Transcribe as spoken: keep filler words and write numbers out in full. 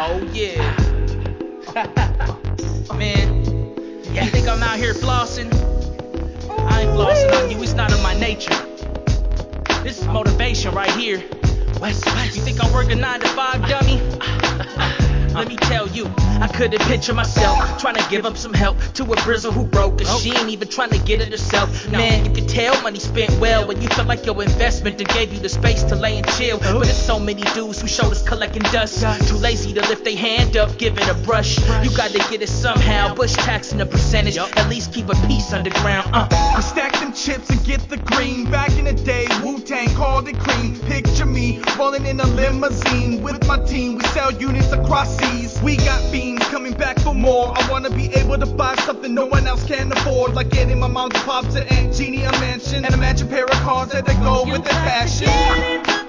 Oh yeah. Man, you think I'm out here flossing? I ain't flossing on you, it's not in my nature. This is motivation right here. West, West. You think I work a nine to five, dummy? Let me tell you, I couldn't picture myself trying to give up some help to a brizzle who broke, cause she ain't even trying to get it herself. Man, you can tell money spent well when you feel like your investment that gave you the space to lay and chill. But there's so many dudes who showed us collecting dust, too lazy to lift their hand up, give it a brush. You gotta get it somehow, bush taxing the percentage, at least keep a piece underground. Uh. I stack them chips and get the green. Back in the day, Wu-Tang called it cream. Picture me rolling in a limousine with my team. We sell units across seas. We got fiends coming back for more. I wanna be able to buy something no one else can afford, like getting my mom's and pops and Aunt Jeannie a mansion and a magic pair of cars that they go with their fashion.